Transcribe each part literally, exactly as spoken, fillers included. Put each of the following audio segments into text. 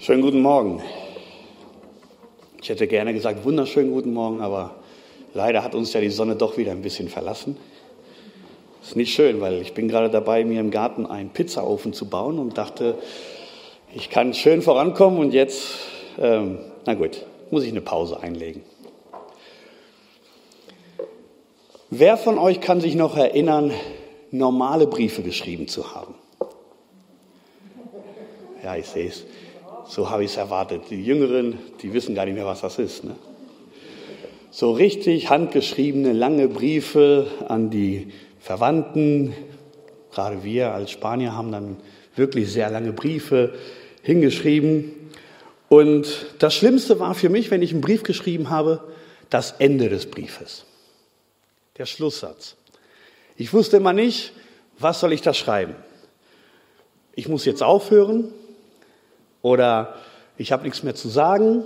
Schönen guten Morgen. Ich hätte gerne gesagt, wunderschönen guten Morgen, aber leider hat uns ja die Sonne doch wieder ein bisschen verlassen. Das ist nicht schön, weil ich bin gerade dabei, mir im Garten einen Pizzaofen zu bauen und dachte, ich kann schön vorankommen und jetzt, ähm, na gut, muss ich eine Pause einlegen. Wer von euch kann sich noch erinnern, normale Briefe geschrieben zu haben? Ja, ich sehe es. So habe ich es erwartet. Die Jüngeren, die wissen gar nicht mehr, was das ist. Ne? So richtig handgeschriebene, lange Briefe an die Verwandten. Gerade wir als Spanier haben dann wirklich sehr lange Briefe hingeschrieben. Und das Schlimmste war für mich, wenn ich einen Brief geschrieben habe, das Ende des Briefes. Der Schlusssatz. Ich wusste immer nicht, was soll ich da schreiben? Ich muss jetzt aufhören. Oder ich habe nichts mehr zu sagen.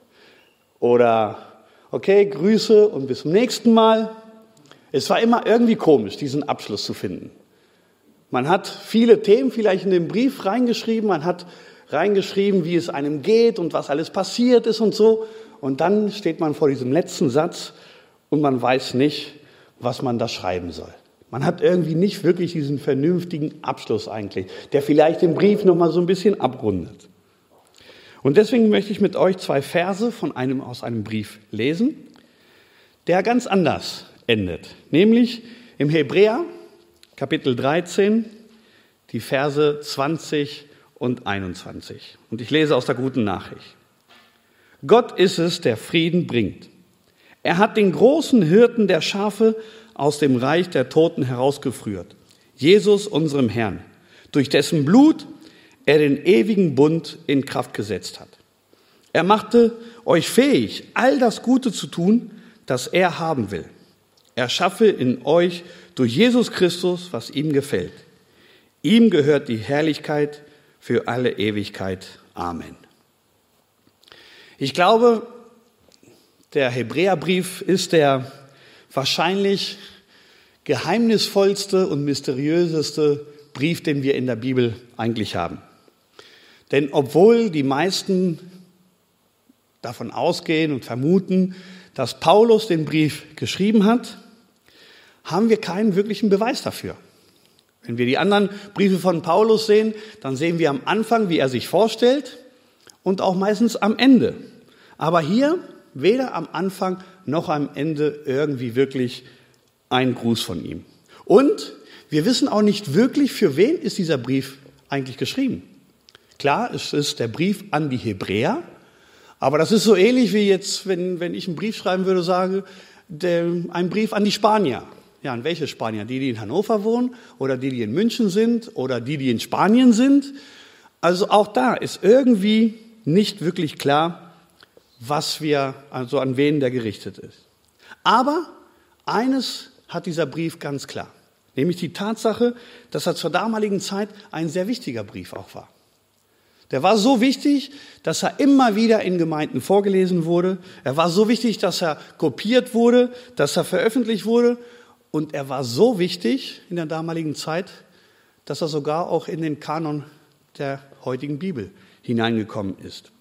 Oder okay, Grüße und bis zum nächsten Mal. Es war immer irgendwie komisch, diesen Abschluss zu finden. Man hat viele Themen vielleicht in den Brief reingeschrieben. Man hat reingeschrieben, wie es einem geht und was alles passiert ist und so. Und dann steht man vor diesem letzten Satz und man weiß nicht, was man da schreiben soll. Man hat irgendwie nicht wirklich diesen vernünftigen Abschluss eigentlich, der vielleicht den Brief nochmal so ein bisschen abrundet. Und deswegen möchte ich mit euch zwei Verse von einem, aus einem Brief lesen, der ganz anders endet. Nämlich im Hebräer, Kapitel dreizehn, die Verse zwanzig und einundzwanzig. Und ich lese aus der Guten Nachricht. Gott ist es, der Frieden bringt. Er hat den großen Hirten der Schafe aus dem Reich der Toten herausgeführt, Jesus, unserem Herrn, durch dessen Blut er den ewigen Bund in Kraft gesetzt hat. Er machte euch fähig, all das Gute zu tun, das er haben will. Er schaffe in euch durch Jesus Christus, was ihm gefällt. Ihm gehört die Herrlichkeit für alle Ewigkeit. Amen. Ich glaube, der Hebräerbrief ist der wahrscheinlich geheimnisvollste und mysteriöseste Brief, den wir in der Bibel eigentlich haben. Denn obwohl die meisten davon ausgehen und vermuten, dass Paulus den Brief geschrieben hat, haben wir keinen wirklichen Beweis dafür. Wenn wir die anderen Briefe von Paulus sehen, dann sehen wir am Anfang, wie er sich vorstellt und auch meistens am Ende. Aber hier weder am Anfang noch am Ende irgendwie wirklich ein Gruß von ihm. Und wir wissen auch nicht wirklich, für wen ist dieser Brief eigentlich geschrieben. Klar, es ist der Brief an die Hebräer, aber das ist so ähnlich wie jetzt, wenn, wenn ich einen Brief schreiben würde, sage, der, ein Brief an die Spanier. Ja, an welche Spanier? Die, die in Hannover wohnen oder die, die in München sind oder die, die in Spanien sind. Also auch da ist irgendwie nicht wirklich klar, was wir, also an wen der gerichtet ist. Aber eines hat dieser Brief ganz klar, nämlich die Tatsache, dass er zur damaligen Zeit ein sehr wichtiger Brief auch war. Der war so wichtig, dass er immer wieder in Gemeinden vorgelesen wurde. Er war so wichtig, dass er kopiert wurde, dass er veröffentlicht wurde. Und er war so wichtig in der damaligen Zeit, dass er sogar auch in den Kanon der heutigen Bibel hineingekommen ist.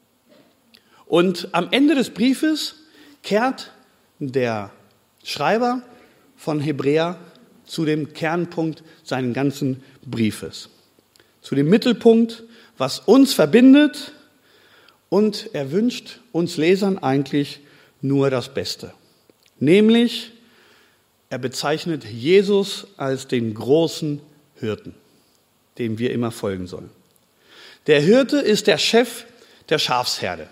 Und am Ende des Briefes kehrt der Schreiber von Hebräer zu dem Kernpunkt seines ganzen Briefes, zu dem Mittelpunkt, was uns verbindet, und er wünscht uns Lesern eigentlich nur das Beste. Nämlich, er bezeichnet Jesus als den großen Hirten, dem wir immer folgen sollen. Der Hirte ist der Chef der Schafsherde.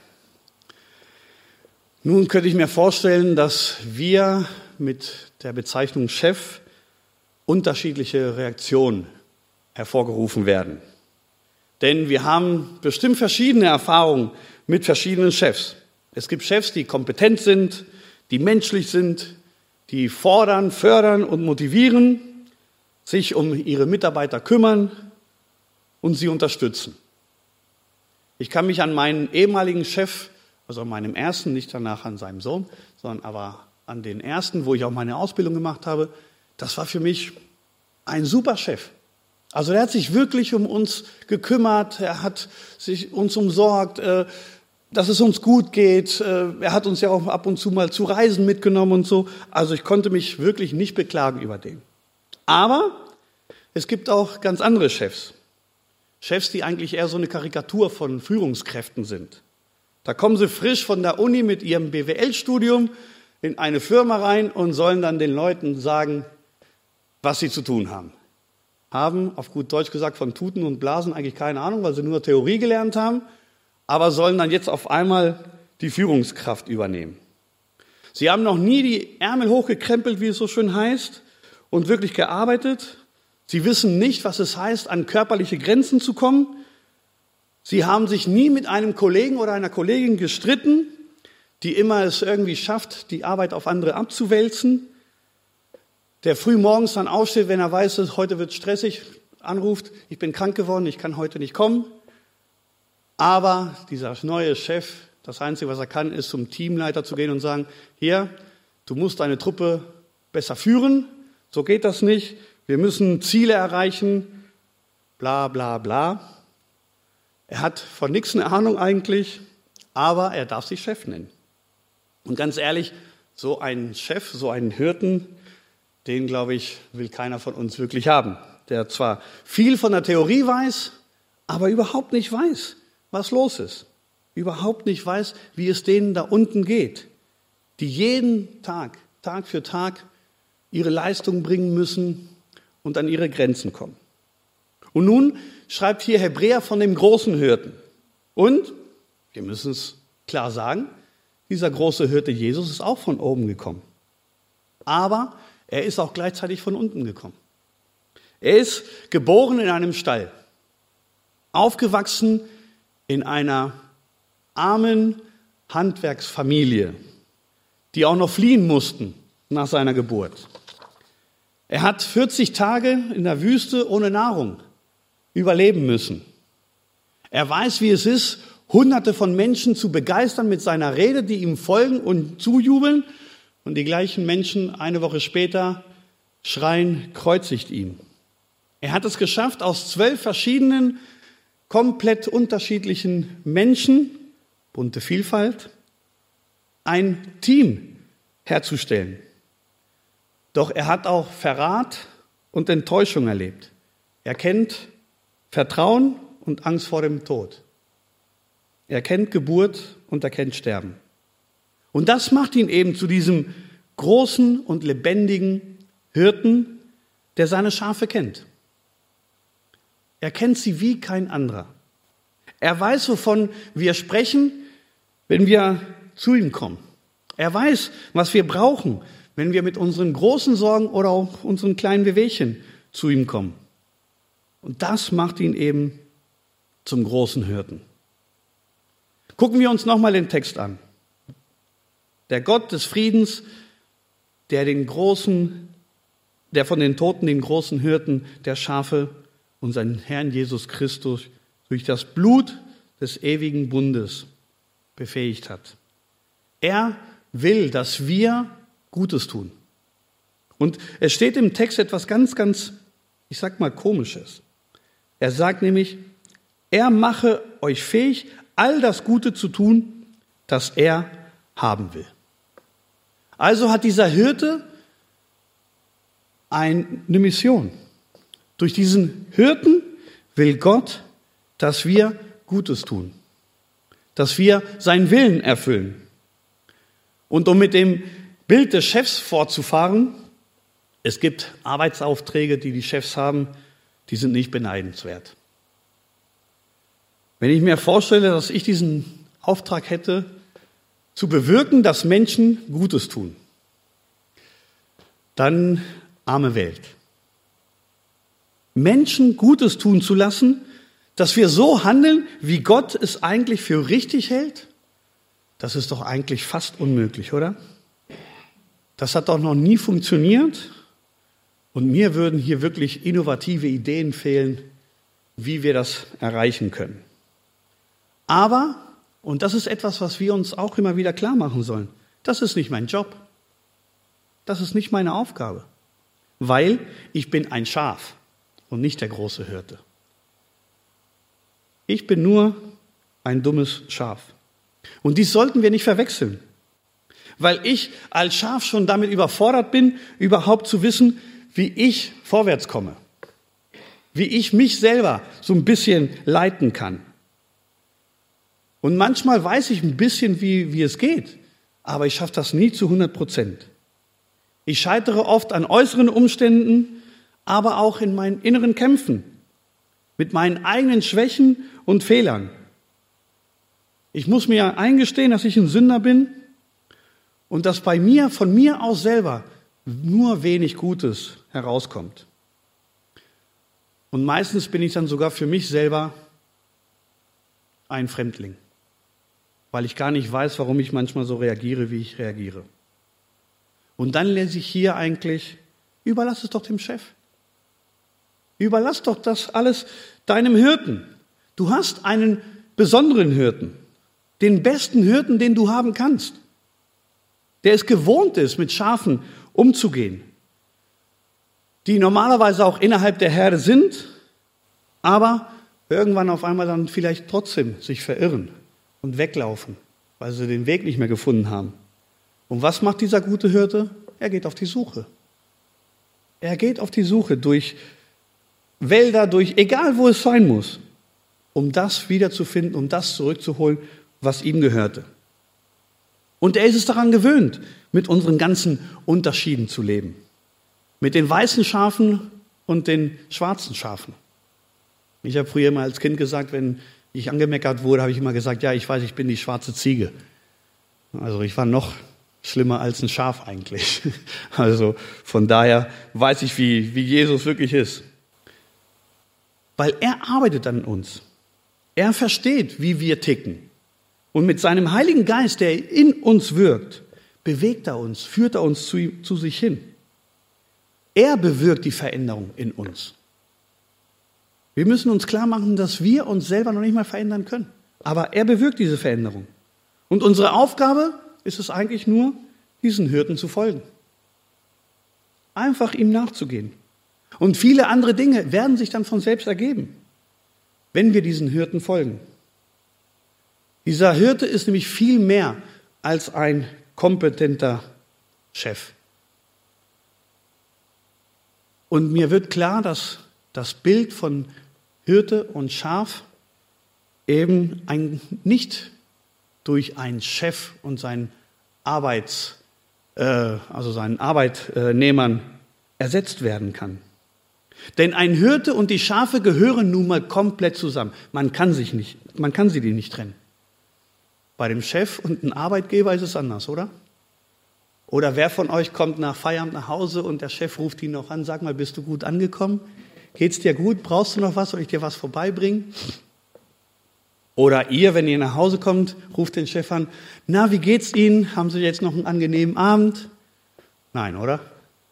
Nun könnte ich mir vorstellen, dass wir mit der Bezeichnung Chef unterschiedliche Reaktionen hervorgerufen werden. Denn wir haben bestimmt verschiedene Erfahrungen mit verschiedenen Chefs. Es gibt Chefs, die kompetent sind, die menschlich sind, die fordern, fördern und motivieren, sich um ihre Mitarbeiter kümmern und sie unterstützen. Ich kann mich an meinen ehemaligen Chef, also an meinem ersten, nicht danach an seinem Sohn, sondern aber an den ersten, wo ich auch meine Ausbildung gemacht habe, das war für mich ein super Chef. Also er hat sich wirklich um uns gekümmert, er hat sich uns umsorgt, äh, dass es uns gut geht. Äh, er hat uns ja auch ab und zu mal zu Reisen mitgenommen und so. Also ich konnte mich wirklich nicht beklagen über den. Aber es gibt auch ganz andere Chefs. Chefs, die eigentlich eher so eine Karikatur von Führungskräften sind. Da kommen sie frisch von der Uni mit ihrem B W L-Studium in eine Firma rein und sollen dann den Leuten sagen, was sie zu tun haben. Haben, auf gut Deutsch gesagt, von Tuten und Blasen eigentlich keine Ahnung, weil sie nur Theorie gelernt haben, aber sollen dann jetzt auf einmal die Führungskraft übernehmen. Sie haben noch nie die Ärmel hochgekrempelt, wie es so schön heißt, und wirklich gearbeitet. Sie wissen nicht, was es heißt, an körperliche Grenzen zu kommen. Sie haben sich nie mit einem Kollegen oder einer Kollegin gestritten, die immer es irgendwie schafft, die Arbeit auf andere abzuwälzen, der früh morgens dann aufsteht, wenn er weiß, dass heute wird stressig, anruft, ich bin krank geworden, ich kann heute nicht kommen. Aber dieser neue Chef, das Einzige, was er kann, ist zum Teamleiter zu gehen und sagen, hier, du musst deine Truppe besser führen, so geht das nicht, wir müssen Ziele erreichen, bla bla bla. Er hat von nichts eine Ahnung eigentlich, aber er darf sich Chef nennen. Und ganz ehrlich, so einen Chef, so einen Hirten, den, glaube ich, will keiner von uns wirklich haben. Der zwar viel von der Theorie weiß, aber überhaupt nicht weiß, was los ist. Überhaupt nicht weiß, wie es denen da unten geht. Die jeden Tag, Tag für Tag, ihre Leistung bringen müssen und an ihre Grenzen kommen. Und nun schreibt hier Hebräer von dem großen Hirten. Und, wir müssen es klar sagen, dieser große Hirte Jesus ist auch von oben gekommen. Aber er ist auch gleichzeitig von unten gekommen. Er ist geboren in einem Stall, aufgewachsen in einer armen Handwerksfamilie, die auch noch fliehen mussten nach seiner Geburt. Er hat vierzig Tage in der Wüste ohne Nahrung überleben müssen. Er weiß, wie es ist, Hunderte von Menschen zu begeistern mit seiner Rede, die ihm folgen und zujubeln. Und die gleichen Menschen eine Woche später schreien, kreuzigt ihn. Er hat es geschafft, aus zwölf verschiedenen, komplett unterschiedlichen Menschen, bunte Vielfalt, ein Team herzustellen. Doch er hat auch Verrat und Enttäuschung erlebt. Er kennt Vertrauen und Angst vor dem Tod. Er kennt Geburt und er kennt Sterben. Und das macht ihn eben zu diesem großen und lebendigen Hirten, der seine Schafe kennt. Er kennt sie wie kein anderer. Er weiß, wovon wir sprechen, wenn wir zu ihm kommen. Er weiß, was wir brauchen, wenn wir mit unseren großen Sorgen oder auch unseren kleinen Wehwehchen zu ihm kommen. Und das macht ihn eben zum großen Hirten. Gucken wir uns nochmal den Text an. Der Gott des Friedens, der den großen, der von den Toten den großen Hirten der Schafe, unseren Herrn Jesus Christus, durch das Blut des ewigen Bundes befähigt hat. Er will, dass wir Gutes tun. Und es steht im Text etwas ganz, ganz, ich sag mal, Komisches. Er sagt nämlich, er mache euch fähig, all das Gute zu tun, das er haben will. Also hat dieser Hirte eine Mission. Durch diesen Hirten will Gott, dass wir Gutes tun, dass wir seinen Willen erfüllen. Und um mit dem Bild des Chefs fortzufahren, es gibt Arbeitsaufträge, die die Chefs haben, die sind nicht beneidenswert. Wenn ich mir vorstelle, dass ich diesen Auftrag hätte, zu bewirken, dass Menschen Gutes tun, dann arme Welt. Menschen Gutes tun zu lassen, dass wir so handeln, wie Gott es eigentlich für richtig hält, das ist doch eigentlich fast unmöglich, oder? Das hat doch noch nie funktioniert und mir würden hier wirklich innovative Ideen fehlen, wie wir das erreichen können. Aber, und das ist etwas, was wir uns auch immer wieder klar machen sollen, das ist nicht mein Job. Das ist nicht meine Aufgabe, weil ich bin ein Schaf. und nicht der große Hirte. Ich bin nur ein dummes Schaf. Und dies sollten wir nicht verwechseln, weil ich als Schaf schon damit überfordert bin, überhaupt zu wissen, wie ich vorwärts komme, wie ich mich selber so ein bisschen leiten kann. Und manchmal weiß ich ein bisschen, wie, wie es geht, aber ich schaffe das nie zu hundert Prozent. Ich scheitere oft an äußeren Umständen, aber auch in meinen inneren Kämpfen, mit meinen eigenen Schwächen und Fehlern. Ich muss mir eingestehen, dass ich ein Sünder bin und dass bei mir, von mir aus selber, nur wenig Gutes herauskommt. Und meistens bin ich dann sogar für mich selber ein Fremdling, weil ich gar nicht weiß, warum ich manchmal so reagiere, wie ich reagiere. Und dann lese ich hier eigentlich, überlass es doch dem Chef. Überlass doch das alles deinem Hirten. Du hast einen besonderen Hirten, den besten Hirten, den du haben kannst, der es gewohnt ist, mit Schafen umzugehen, die normalerweise auch innerhalb der Herde sind, aber irgendwann auf einmal dann vielleicht trotzdem sich verirren und weglaufen, weil sie den Weg nicht mehr gefunden haben. Und was macht dieser gute Hirte? Er geht auf die Suche. Er geht auf die Suche durch Wälder, durch egal wo es sein muss, um das wiederzufinden, um das zurückzuholen, was ihm gehörte. Und er ist es daran gewöhnt, mit unseren ganzen Unterschieden zu leben. Mit den weißen Schafen und den schwarzen Schafen. Ich habe früher mal als Kind gesagt, wenn ich angemeckert wurde, habe ich immer gesagt, ja, ich weiß, ich bin die schwarze Ziege. Also ich war noch schlimmer als ein Schaf eigentlich. Also von daher weiß ich, wie, wie Jesus wirklich ist. Weil er arbeitet an uns. Er versteht, wie wir ticken. Und mit seinem Heiligen Geist, der in uns wirkt, bewegt er uns, führt er uns zu, zu sich hin. Er bewirkt die Veränderung in uns. Wir müssen uns klar machen, dass wir uns selber noch nicht mal verändern können. Aber er bewirkt diese Veränderung. Und unsere Aufgabe ist es eigentlich nur, diesen Hirten zu folgen. Einfach ihm nachzugehen. Und viele andere Dinge werden sich dann von selbst ergeben, wenn wir diesen Hirten folgen. Dieser Hirte ist nämlich viel mehr als ein kompetenter Chef. Und mir wird klar, dass das Bild von Hirte und Schaf eben ein, nicht durch einen Chef und seinen Arbeits, äh, also seinen Arbeitnehmern ersetzt werden kann. Denn ein Hirte und die Schafe gehören nun mal komplett zusammen. Man kann sich nicht, man kann sie nicht trennen. Bei dem Chef und einem Arbeitgeber ist es anders, oder? Oder wer von euch kommt nach Feierabend nach Hause und der Chef ruft ihn noch an, sag mal, bist du gut angekommen? Geht's dir gut? Brauchst du noch was? Soll ich dir was vorbeibringen? Oder ihr, wenn ihr nach Hause kommt, ruft den Chef an, na, wie geht's Ihnen? Haben Sie jetzt noch einen angenehmen Abend? Nein, oder?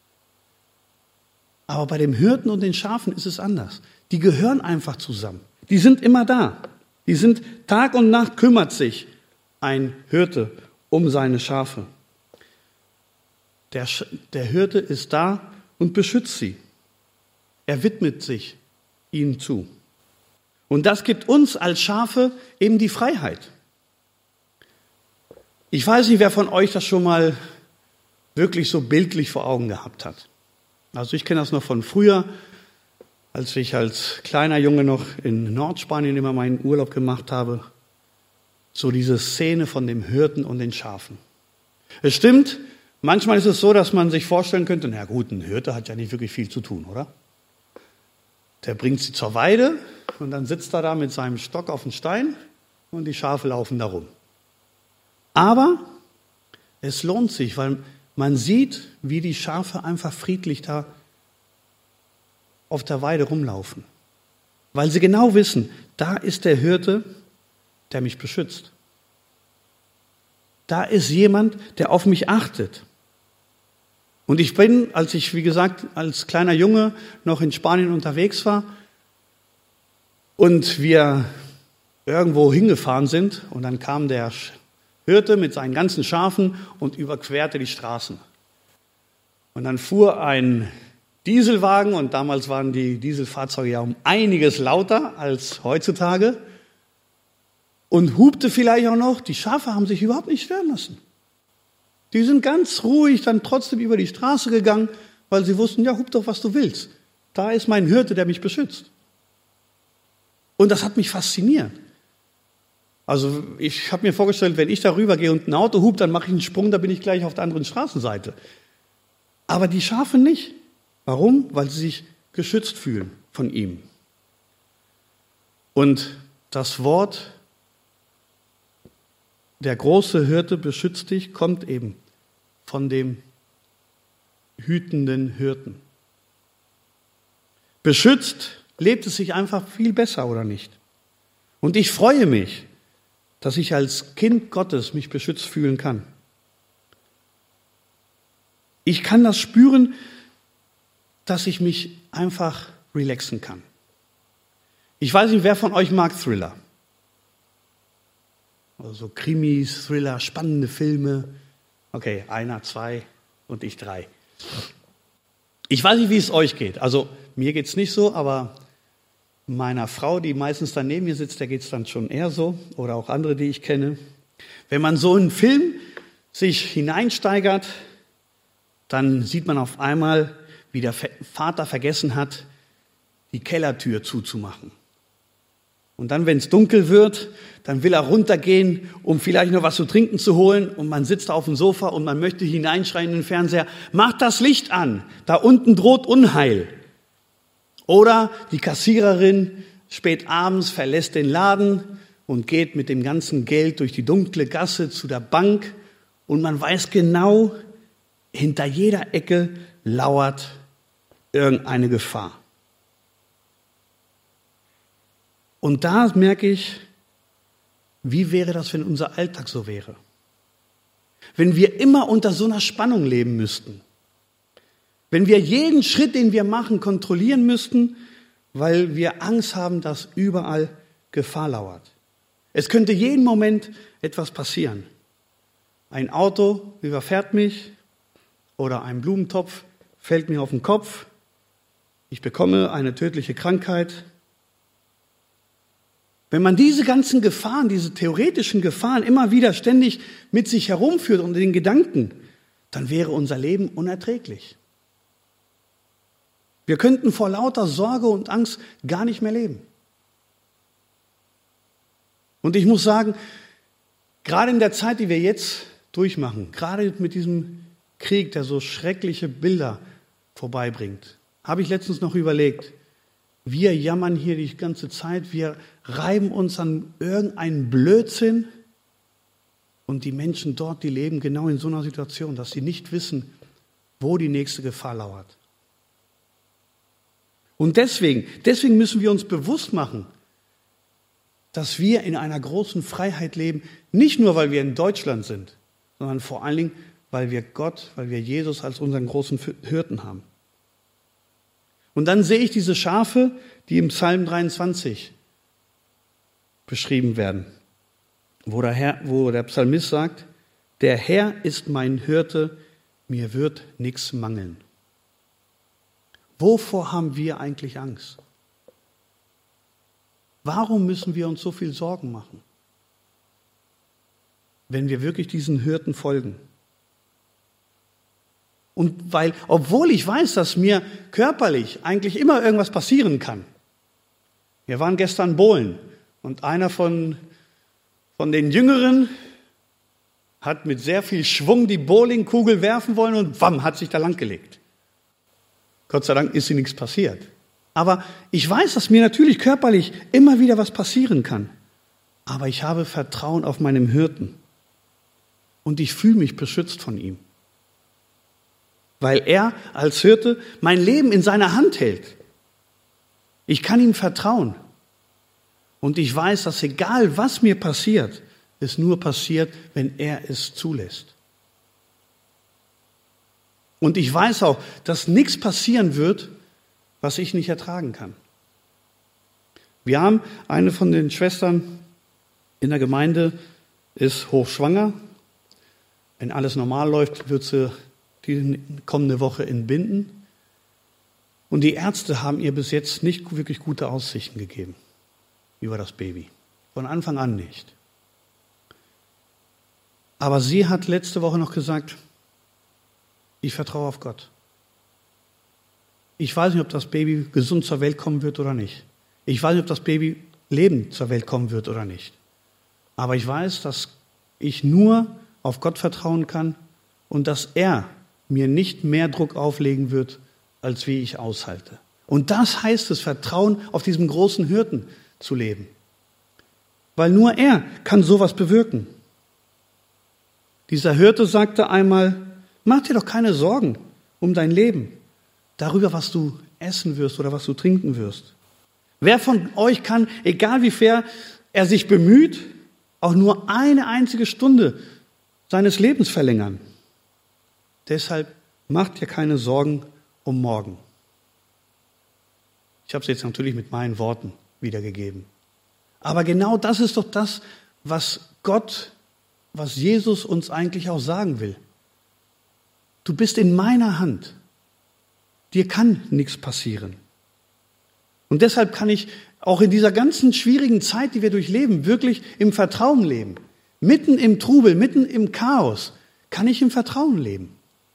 Aber bei dem Hirten und den Schafen ist es anders. Die gehören einfach zusammen. Die sind immer da. Die sind Tag und Nacht kümmert sich ein Hirte um seine Schafe. Der, der Hirte ist da und beschützt sie. Er widmet sich ihnen zu. Und das gibt uns als Schafe eben die Freiheit. Ich weiß nicht, wer von euch das schon mal wirklich so bildlich vor Augen gehabt hat. Also ich kenne das noch von früher, als ich als kleiner Junge noch in Nordspanien immer meinen Urlaub gemacht habe. So diese Szene von dem Hirten und den Schafen. Es stimmt, manchmal ist es so, dass man sich vorstellen könnte, na gut, ein Hirte hat ja nicht wirklich viel zu tun, oder? Der bringt sie zur Weide und dann sitzt er da mit seinem Stock auf dem Stein und die Schafe laufen da rum. Aber es lohnt sich, weil man sieht, wie die Schafe einfach friedlich da auf der Weide rumlaufen. Weil sie genau wissen, da ist der Hirte, der mich beschützt. Da ist jemand, der auf mich achtet. Und ich bin, als ich, wie gesagt, als kleiner Junge noch in Spanien unterwegs war und wir irgendwo hingefahren sind und dann kam der Hirte mit seinen ganzen Schafen und überquerte die Straßen. Und dann fuhr ein Dieselwagen und damals waren die Dieselfahrzeuge ja um einiges lauter als heutzutage und hupte vielleicht auch noch. Die Schafe haben sich überhaupt nicht stören lassen. Die sind ganz ruhig dann trotzdem über die Straße gegangen, weil sie wussten, ja, hup doch, was du willst. Da ist mein Hirte, der mich beschützt. Und das hat mich fasziniert. Also ich habe mir vorgestellt, wenn ich darüber gehe und ein Auto hupt, dann mache ich einen Sprung, da bin ich gleich auf der anderen Straßenseite. Aber die Schafe nicht. Warum? Weil sie sich geschützt fühlen von ihm. Und das Wort, der große Hirte beschützt dich, kommt eben von dem hütenden Hirten. Beschützt lebt es sich einfach viel besser, oder nicht? Und ich freue mich, dass ich als Kind Gottes mich beschützt fühlen kann. Ich kann das spüren, dass ich mich einfach relaxen kann. Ich weiß nicht, wer von euch mag Thriller? Also Krimis, Thriller, spannende Filme. Okay, einer, zwei und ich drei. Ich weiß nicht, wie es euch geht. Also mir geht es nicht so, aber meiner Frau, die meistens dann neben mir sitzt, der geht es dann schon eher so. Oder auch andere, die ich kenne. Wenn man so in einen Film sich hineinsteigert, dann sieht man auf einmal, wie der Vater vergessen hat, die Kellertür zuzumachen. Und dann, wenn es dunkel wird, dann will er runtergehen, um vielleicht noch was zu trinken zu holen. Und man sitzt auf dem Sofa und man möchte hineinschreien in den Fernseher, macht das Licht an, da unten droht Unheil. Oder die Kassiererin spät abends verlässt den Laden und geht mit dem ganzen Geld durch die dunkle Gasse zu der Bank. Und man weiß genau, hinter jeder Ecke lauert irgendeine Gefahr. Und da merke ich, wie wäre das, wenn unser Alltag so wäre? Wenn wir immer unter so einer Spannung leben müssten. Wenn wir jeden Schritt, den wir machen, kontrollieren müssten, weil wir Angst haben, dass überall Gefahr lauert. Es könnte jeden Moment etwas passieren. Ein Auto überfährt mich oder ein Blumentopf fällt mir auf den Kopf. Ich bekomme eine tödliche Krankheit. Wenn man diese ganzen Gefahren, diese theoretischen Gefahren immer wieder ständig mit sich herumführt und den Gedanken, dann wäre unser Leben unerträglich. Wir könnten vor lauter Sorge und Angst gar nicht mehr leben. Und ich muss sagen, gerade in der Zeit, die wir jetzt durchmachen, gerade mit diesem Krieg, der so schreckliche Bilder vorbeibringt, habe ich letztens noch überlegt, wir jammern hier die ganze Zeit, wir reiben uns an irgendeinen Blödsinn und die Menschen dort, die leben genau in so einer Situation, dass sie nicht wissen, wo die nächste Gefahr lauert. Und deswegen, deswegen müssen wir uns bewusst machen, dass wir in einer großen Freiheit leben, nicht nur, weil wir in Deutschland sind, sondern vor allen Dingen, weil wir Gott, weil wir Jesus als unseren großen Hirten haben. Und dann sehe ich diese Schafe, die im Psalm dreiundzwanzig beschrieben werden, wo der, Herr, wo der Psalmist sagt, der Herr ist mein Hirte, mir wird nichts mangeln. Wovor haben wir eigentlich Angst? Warum müssen wir uns so viel Sorgen machen, wenn wir wirklich diesen Hirten folgen? Und weil, obwohl ich weiß, dass mir körperlich eigentlich immer irgendwas passieren kann. Wir waren gestern bowlen und einer von, von den Jüngeren hat mit sehr viel Schwung die Bowlingkugel werfen wollen und wam, hat sich da langgelegt. Gott sei Dank ist ihm nichts passiert. Aber ich weiß, dass mir natürlich körperlich immer wieder was passieren kann. Aber ich habe Vertrauen auf meinem Hirten. Und ich fühle mich beschützt von ihm. Weil er als Hirte mein Leben in seiner Hand hält. Ich kann ihm vertrauen. Und ich weiß, dass egal was mir passiert, es nur passiert, wenn er es zulässt. Und ich weiß auch, dass nichts passieren wird, was ich nicht ertragen kann. Wir haben eine von den Schwestern in der Gemeinde, ist hochschwanger. Wenn alles normal läuft, wird sie die kommende Woche entbinden. Und die Ärzte haben ihr bis jetzt nicht wirklich gute Aussichten gegeben über das Baby. Von Anfang an nicht. Aber sie hat letzte Woche noch gesagt, ich vertraue auf Gott. Ich weiß nicht, ob das Baby gesund zur Welt kommen wird oder nicht. Ich weiß nicht, ob das Baby lebend zur Welt kommen wird oder nicht. Aber ich weiß, dass ich nur auf Gott vertrauen kann und dass er mir nicht mehr Druck auflegen wird, als wie ich aushalte. Und das heißt es, Vertrauen auf diesem großen Hirten zu leben. Weil nur er kann sowas bewirken. Dieser Hirte sagte einmal, mach dir doch keine Sorgen um dein Leben, darüber, was du essen wirst oder was du trinken wirst. Wer von euch kann, egal wie fair er sich bemüht, auch nur eine einzige Stunde seines Lebens verlängern? Deshalb macht dir keine Sorgen um morgen. Ich habe es jetzt natürlich mit meinen Worten wiedergegeben. Aber genau das ist doch das, was Gott, was Jesus uns eigentlich auch sagen will. Du bist in meiner Hand. Dir kann nichts passieren. Und deshalb kann ich auch in dieser ganzen schwierigen Zeit, die wir durchleben, wirklich im Vertrauen leben. Mitten im Trubel, mitten im Chaos, kann ich im Vertrauen leben.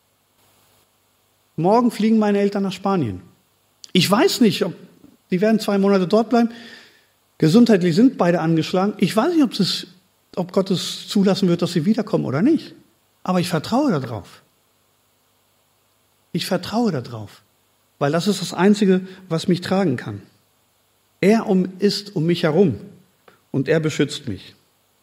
Morgen fliegen meine Eltern nach Spanien. Ich weiß nicht, ob die werden zwei Monate dort bleiben. Gesundheitlich sind beide angeschlagen. Ich weiß nicht, ob, es, ob Gott es zulassen wird, dass sie wiederkommen oder nicht. Aber ich vertraue darauf. Ich vertraue darauf, weil das ist das Einzige, was mich tragen kann. Er um, ist um mich herum und er beschützt mich.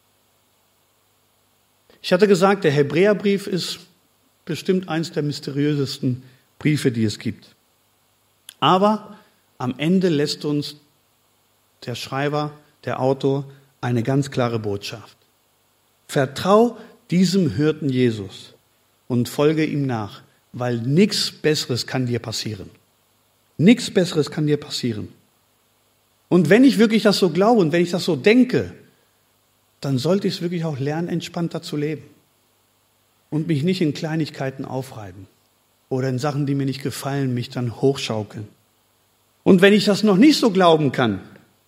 Ich hatte gesagt, der Hebräerbrief ist bestimmt eins der mysteriösesten Briefe, die es gibt. Aber am Ende lässt uns der Schreiber, der Autor, eine ganz klare Botschaft. Vertrau diesem Hirten Jesus und folge ihm nach, weil nichts Besseres kann dir passieren. Nichts Besseres kann dir passieren. Und wenn ich wirklich das so glaube und wenn ich das so denke, dann sollte ich es wirklich auch lernen, entspannter zu leben. Und mich nicht in Kleinigkeiten aufreiben oder in Sachen, die mir nicht gefallen, mich dann hochschaukeln. Und wenn ich das noch nicht so glauben kann,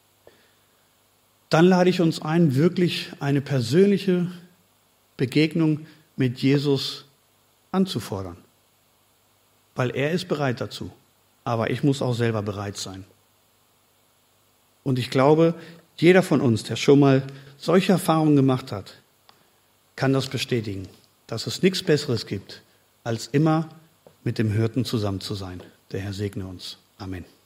dann lade ich uns ein, wirklich eine persönliche Begegnung mit Jesus anzufordern. Weil er ist bereit dazu. Aber ich muss auch selber bereit sein. Und ich glaube, jeder von uns, der schon mal solche Erfahrungen gemacht hat, kann das bestätigen, dass es nichts Besseres gibt, als immer mit dem Hirten zusammen zu sein. Der Herr segne uns. Amen.